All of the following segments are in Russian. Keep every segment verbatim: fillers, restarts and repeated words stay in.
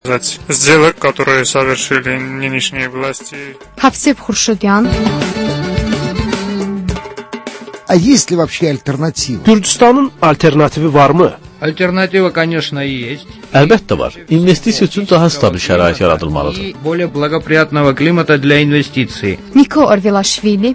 сделок, которые совершили нынешние власти. Хавсеп Хуршудян. А есть ли вообще альтернатива? Gürcüstanın alternativi var mı? Альтернатива, конечно, есть. Əlbəttə var. İnvestisiya üçün daha stabil şərait yaradılmalıdır. И более благоприятного климата для инвестиций. Niko Arvelashvili.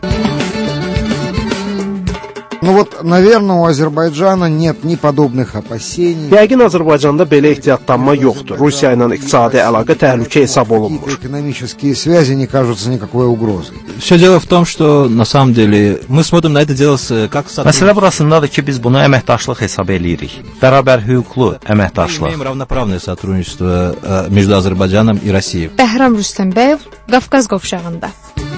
Ну вот, наверное, у Азербайджана нет ни подобных опасений. Yəqin Azərbaycanda belə ehtiyatlanma yoxdur. Rusiya ilə iqtisadi əlaqə təhlükə hesab olunmur. Экономические связи не кажутся никакой угрозой. Все дело в том, что на самом деле мы смотрим на это дело как Məsələ burasındadır ki, biz bunu əməkdaşlıq hesab eləyirik. Bərabər hüquqlu əməkdaşlıq. Мы имеем равноправное сотрудничество между Азербайджаном и Россией. Behram Rüstəmbəyev, Qafqaz qovşağında.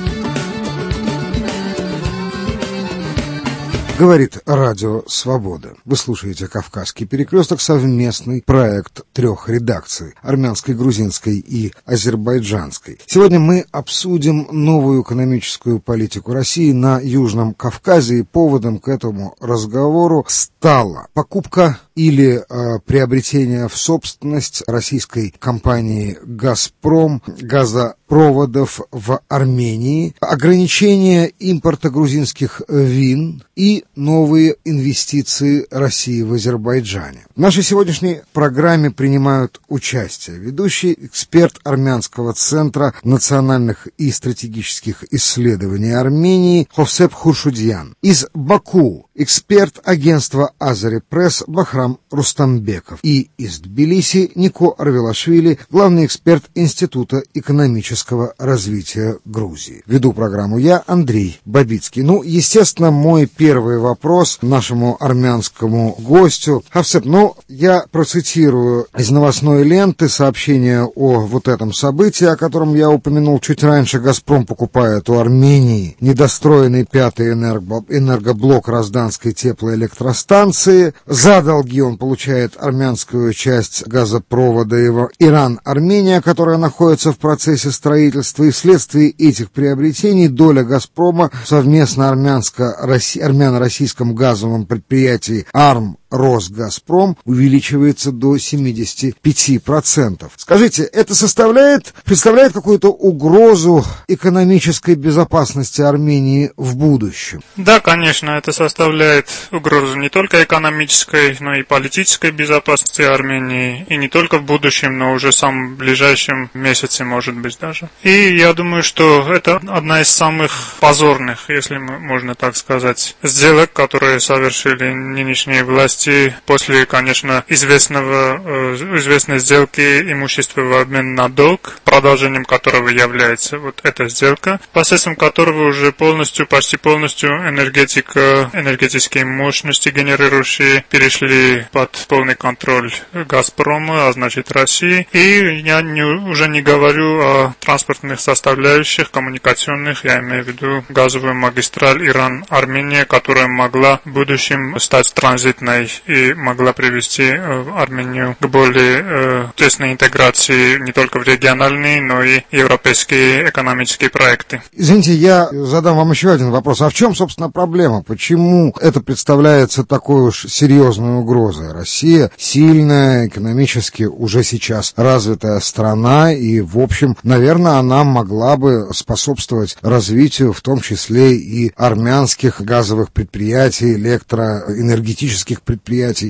Говорит Радио Свобода. Вы слушаете «Кавказский перекресток», совместный проект трех редакций – армянской, грузинской и азербайджанской. Сегодня мы обсудим новую экономическую политику России на Южном Кавказе, и поводом к этому разговору стала покупка или э, приобретение в собственность российской компании «Газпром» газопроводов в Армении, ограничение импорта грузинских вин и новые инвестиции России в Азербайджане. В нашей сегодняшней программе принимают участие ведущий эксперт Армянского центра национальных и стратегических исследований Армении Хавсеп Хуршудян. Из Баку эксперт агентства Азари Пресс Бахрам Рустамбеков. И из Тбилиси Нико Арвелашвили, главный эксперт Института экономического развития Грузии. Веду программу я, Андрей Бабицкий. Ну, естественно, мой первый вопрос нашему армянскому гостю. Хавсеп, ну, я процитирую из новостной ленты сообщение о вот этом событии, о котором я упомянул чуть раньше. «Газпром» покупает у Армении недостроенный пятый энерго- энергоблок Разданской теплоэлектростанции. За долги он получает армянскую часть газопровода Иран-Армения, которая находится в процессе строительства. И вследствие этих приобретений доля «Газпрома» совместно армянско-российская армяно-российском газовом предприятии «Арм» Росгазпром увеличивается до семьдесят пять процентов. Скажите, это составляет, представляет какую-то угрозу экономической безопасности Армении в будущем? Да, конечно, это составляет угрозу не только экономической, но и политической безопасности Армении, и не только в будущем, но уже в самом ближайшем месяце, может быть, даже. И я думаю, что это одна из самых позорных, если можно так сказать, сделок, которые совершили нынешние власти после, конечно, известного, известной сделки имущества в обмен на долг, продолжением которого является вот эта сделка, посредством которого уже полностью, почти полностью энергетика, энергетические мощности генерирующие перешли под полный контроль «Газпрома», а значит России. И я не, уже не говорю о транспортных составляющих, коммуникационных, я имею в виду газовую магистраль Иран-Армения, которая могла в будущем стать транзитной и могла привести э, Армению к более э, тесной интеграции не только в региональные, но и европейские экономические проекты. Извините, я задам вам еще один вопрос. А в чем, собственно, проблема? Почему это представляется такой уж серьезной угрозой? Россия сильная, экономически уже сейчас развитая страна, и, в общем, наверное, она могла бы способствовать развитию, в том числе и армянских газовых предприятий, электроэнергетических предприятий.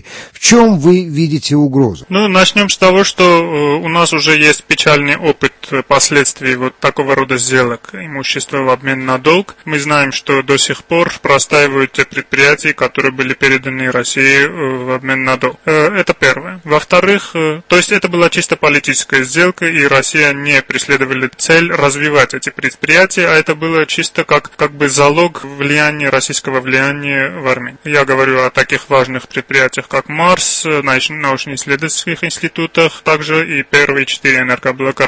В чем вы видите угрозу? Ну, начнем с того, что э, у нас уже есть печальный опыт последствий вот такого рода сделок, имущества в обмен на долг. Мы знаем, что до сих пор простаивают те предприятия, которые были переданы России э, в обмен на долг. Э, это первое. Во-вторых, э, то есть это была чисто политическая сделка, и Россия не преследовала цель развивать эти предприятия, а это было чисто как, как бы залог влияния, российского влияния в Армении. Я говорю о таких важных предприятиях, как Марс, научно-исследовательских институтах, также и первые четыре энергоблока Разданской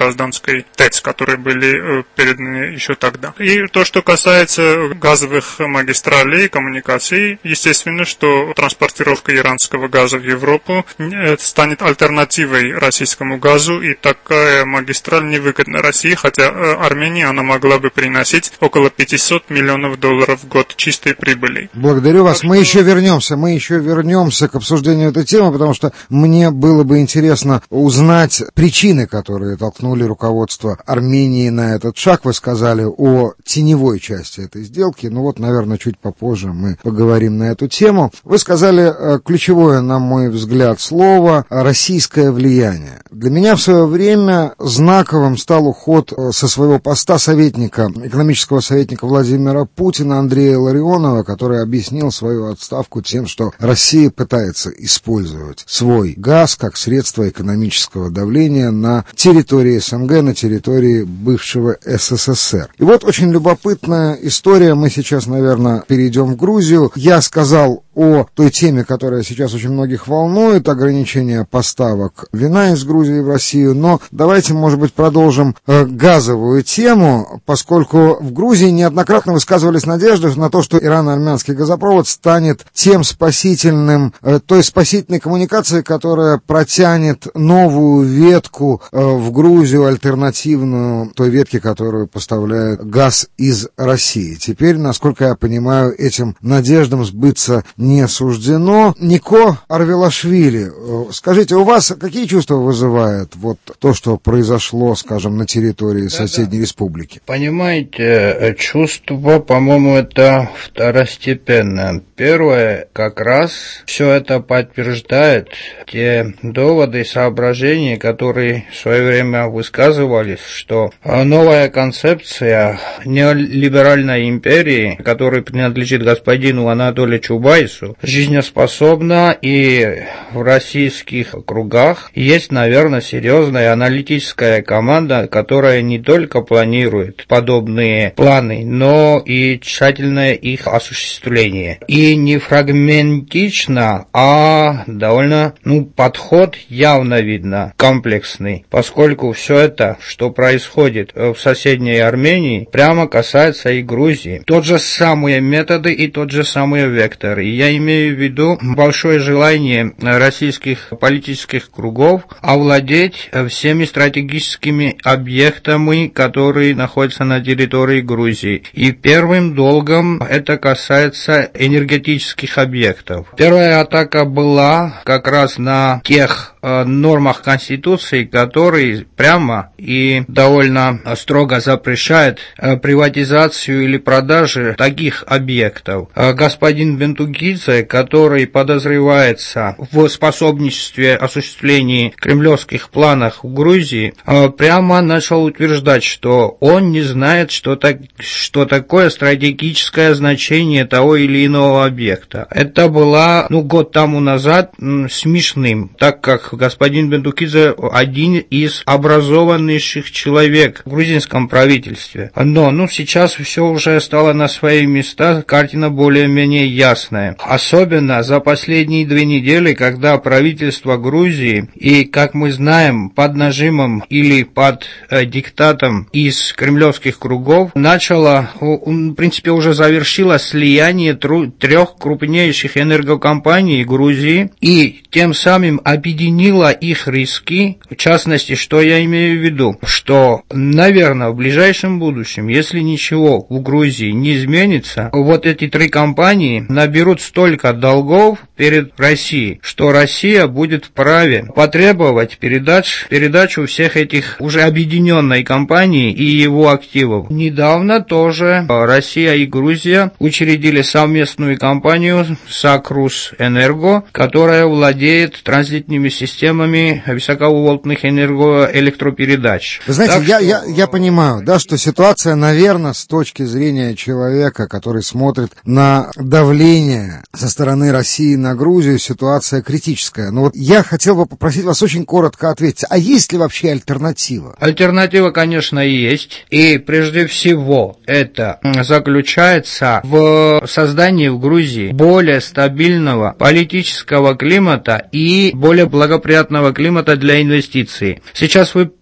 Каспийской ТЭЦ, которые были переданы еще тогда. И то, что касается газовых магистралей, коммуникаций, естественно, что транспортировка иранского газа в Европу станет альтернативой российскому газу, и такая магистраль невыгодна России, хотя Армении она могла бы приносить около пятьсот миллионов долларов в год чистой прибыли. Благодарю вас. Мы еще вернемся, мы еще вернемся к обсуждению этой темы, потому что мне было бы интересно узнать причины, которые толкнули руководство Армении на этот шаг. Вы сказали о теневой части этой сделки, ну вот, наверное, чуть попозже мы поговорим на эту тему. Вы сказали ключевое, на мой взгляд, слово «российское влияние». Для меня в свое время знаковым стал уход со своего поста советника, экономического советника Владимира Путина Андрея Ларионова, который объяснил свою отставку тем, что Россия пытается использовать свой газ как средство экономического давления на территории СНГ, на территории бывшего СССР. И вот очень любопытная история. Мы сейчас, наверное, перейдем в Грузию. Я сказал о той теме, которая сейчас очень многих волнует, ограничение поставок вина из Грузии в Россию, но давайте, может быть, продолжим э, газовую тему, поскольку в Грузии неоднократно высказывались надежды на то, что ирано-армянский газопровод станет тем спасительным, э, той спасительной коммуникацией, которая протянет новую ветку э, в Грузию, альтернативную той ветке, которую поставляет газ из России. Теперь, насколько я понимаю, этим надеждам сбыться не суждено. Нико Арвелашвили, скажите, у вас какие чувства вызывает вот то, что произошло, скажем, на территории да, соседней да. республики? Понимаете, чувство, по-моему, это второстепенно. Первое, как раз все это подтверждает те доводы и соображения, которые в свое время высказывались, что новая концепция неолиберальной империи, которой принадлежит господину Анатолию Чубайсу, жизнеспособна, и в российских кругах есть, наверное, серьезная аналитическая команда, которая не только планирует подобные планы, но и тщательное их осуществление. И не фрагментично, а довольно, ну, подход явно видно, комплексный, поскольку все это, что происходит в соседней Армении, прямо касается и Грузии. Тот же самые методы и тот же самый вектор. И я имею в виду большое желание российских политических кругов овладеть всеми стратегическими объектами, которые находятся на территории Грузии. И первым долгом это касается энергетических объектов. Первая атака была как раз на тех э, нормах Конституции, которые прямо и довольно строго запрещают э, приватизацию или продажу таких объектов. Э, господин Бентугидзе, который подозревается в способничестве осуществлении кремлевских планов в Грузии, прямо начал утверждать, что он не знает, что, так, что такое стратегическое значение того или иного объекта. Это было, ну, год тому назад смешным, так как господин Бентугидзе один из образованнейших человек в грузинском правительстве. Но, ну, сейчас все уже стало на свои места, картина более-менее ясная. Особенно за последние две недели, когда правительство Грузии и, как мы знаем, под нажимом или под э, диктатом из кремлевских кругов начало, в принципе, уже завершило слияние тру- трех крупнейших энергокомпаний Грузии и тем самым объединило их риски. В частности, что я имею в виду? Что, наверное, в ближайшем будущем, если ничего в Грузии не изменится, вот эти три компании наберут столько долгов перед Россией, что Россия будет вправе потребовать передач, передачу всех этих уже объединенной компании и его активов. Недавно тоже Россия и Грузия учредили совместную компанию Сакрус Энерго, которая владеет транзитными системами высоковольтных энергоэлектропередач. Вы знаете, так я, что... я, я понимаю, да, что ситуация, наверное, с точки зрения человека, который смотрит на давление со стороны России на Грузию, ситуация критическая. Но вот я хотел бы попросить вас очень коротко ответить, а есть ли вообще альтернатива? Альтернатива, конечно, есть. И прежде всего это заключается в создании в Грузии более стабильного политического климата и более благоприятного климата для инвестиций. Сейчас вы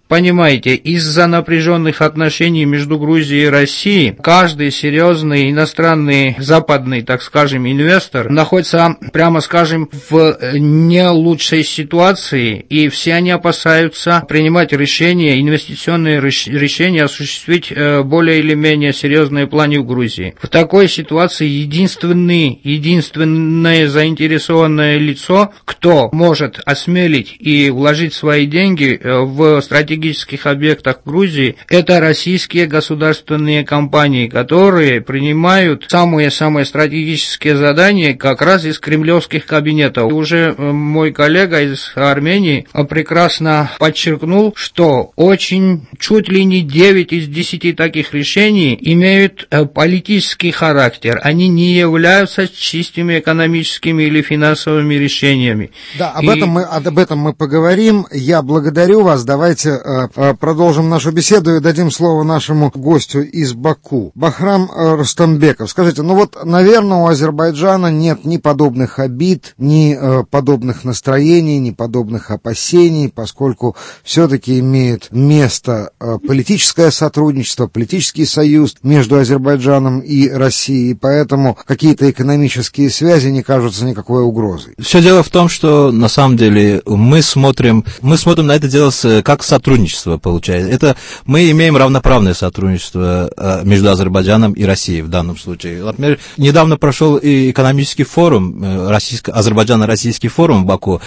понимаете, из-за напряженных отношений между Грузией и Россией каждый серьезный иностранный западный, так скажем, инвестор находится, прямо скажем, в не лучшей ситуации, и все они опасаются принимать решения, инвестиционные решения, осуществить более или менее серьезные планы в Грузии. В такой ситуации единственный, единственное заинтересованное лицо, кто может осмелить и вложить свои деньги в стратегических объектах Грузии, это российские государственные компании, которые принимают самые-самые стратегические задания как раз из кремлевских кабинетов. И уже мой коллега из Армении прекрасно подчеркнул, что очень чуть ли не девять из десяти таких решений имеют политический характер. Они не являются чистыми экономическими или финансовыми решениями. Да, об, И... этом, мы, об этом мы поговорим. Я благодарю вас. Давайте э, э, продолжим нашу беседу и дадим слово нашему гостю из Баку. Бахрам э, Рустамбеков. Скажите, ну вот, наверное, у Азербайджана нет ни подобных обид, ни э, подобных настроений, ни подобных опасений, поскольку все-таки имеет место э, политическое сотрудничество, политический союз между Азербайджаном и Россией, поэтому какие-то экономические связи не кажутся никакой угрозой. Все дело в том, что на самом деле мы смотрим, мы смотрим на это дело с, как сотрудничество получается. Это мы имеем равноправное сотрудничество э, между Азербайджаном и Россией в данном случае. Например, недавно прошел и экономический форум, э, российско- Азербайджано-российский форум в Баку,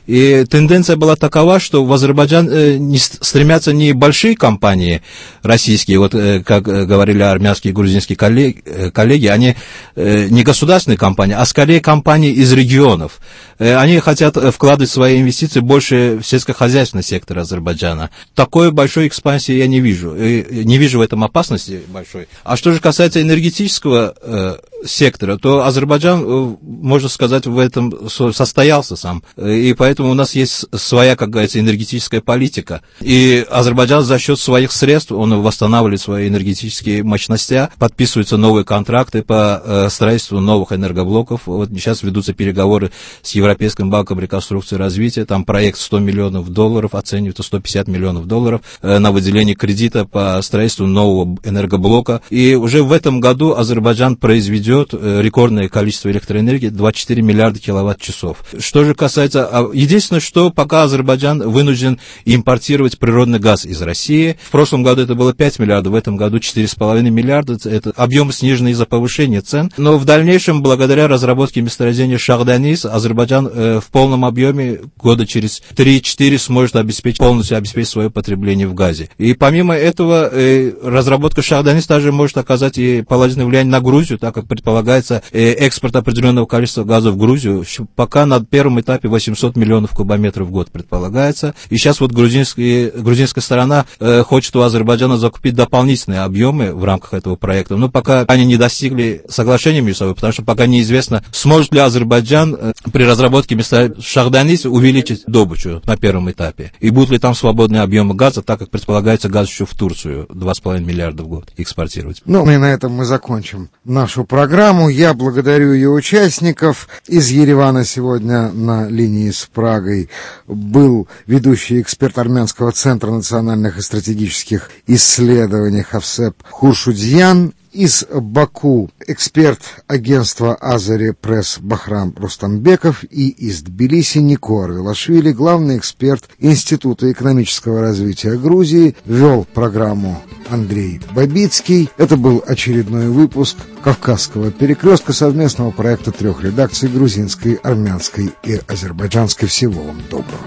и тенденция была такова, что в Азербайджан э, не стремятся не большие компании российские, вот э, как говорили армянские и грузинские коллеги, э, коллеги они э, не государственные компании, а скорее компании из регионов. Э, они хотят вкладывать свои инвестиции больше в сельскохозяйственный сектор Азербайджана. Такой большой экспансии я не вижу. И не вижу в этом опасности большой. А что же касается энергетического э, сектора, то Азербайджан, э, можно сказать, в этом состоялся сам. И поэтому у нас есть своя, как говорится, энергетическая политика. И Азербайджан за счет своих средств, он восстанавливает свои энергетические мощности, подписываются новые контракты по э, строительству новых энергоблоков. Вот сейчас ведутся переговоры с Европейским банком реконструкции и развития. Там проект сто миллионов долларов, оценивается сто пятьдесят миллионов долларов э, на выделение кредита по строительству нового энергоблока. И уже в этом году Азербайджан произведет э, рекордное количество электроэнергии, двадцать четыре миллиарда киловатт-часов. Что же касается... Единственное, что пока Азербайджан вынужден импортировать природный газ из России. В прошлом году это было пять миллиардов, в этом году четыре с половиной миллиарда. Это объем снижен из-за повышения цен. Но в дальнейшем, благодаря разработке месторождения Шахданис, Азербайджан э, в полном объеме года через три-четыре сможет обеспечить, полностью обеспечить свое потребление в газе. И помимо этого, э, разработка Шахданис также может оказать и положительное влияние на Грузию, так как предполагается э, экспорт определенного количества газа в Грузию. Пока на первом этапе восемьсот миллионов кубометров в год предполагается. И сейчас вот грузинская, грузинская сторона э, хочет у Азербайджана закупить дополнительные объемы в рамках этого проекта. Но пока они не достигли соглашения между собой, потому что пока неизвестно, сможет ли Азербайджан э, при разработке места Шахданис увеличить добычу на первом этапе. И будут ли там свободные объемы газа, так как предполагается газ еще в Турцию два с половиной миллиарда в год экспортировать. Ну, и на этом мы закончим нашу программу. Я благодарю ее участников. Из Еревана сегодня на линии с Прагой был ведущий эксперт Армянского центра национальных и стратегических исследований Хавсеп Хуршудьян. Из Баку эксперт агентства Азари Пресс Бахрам Рустамбеков и из Тбилиси Нико Арвилашвили, главный эксперт Института экономического развития Грузии, вел программу Андрей Бабицкий. Это был очередной выпуск Кавказского перекрестка, совместного проекта трех редакций: грузинской, армянской и азербайджанской. Всего вам доброго.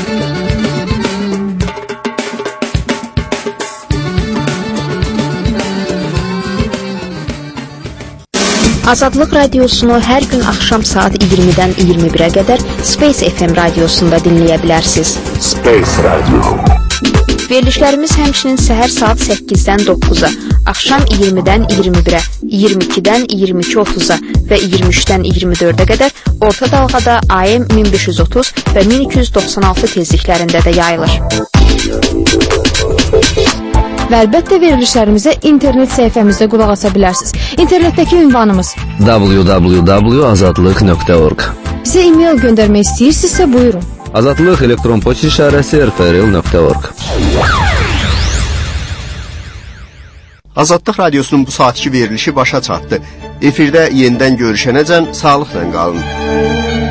Azadlıq radiosunu hər gün axşam saat iyirmidən iyirmi birə qədər Space F M radiosunda dinləyə bilərsiniz. Space Radio. Verilişlərimiz həmçinin səhər saat səkkizdən doqquza, axşam iyirmidən iyirmi birə, iyirmi ikidən iyirmi iki otuz'a və iyirmi üçdən iyirmi dördə qədər orta dalğada A M min beş yüz otuz və min iki yüz doxsan altı tezliklərində də yayılır. Və əlbəttə verilişlərimizə internet səhifəmizdə qulaq asa bilərsiniz. İnternetdəki ünvanımız w w w nöqtə azadlıq nöqtə org. Bizə e-mail göndərmək istəyirsinizsə buyurun. Azadlıq elektron poçt işarəsi r f r l nöqtə org. Azadlıq Radiosunun bu saatki verilişi başa çatdı. Efirdə yenidən görüşənəcən sağlıqla qalın.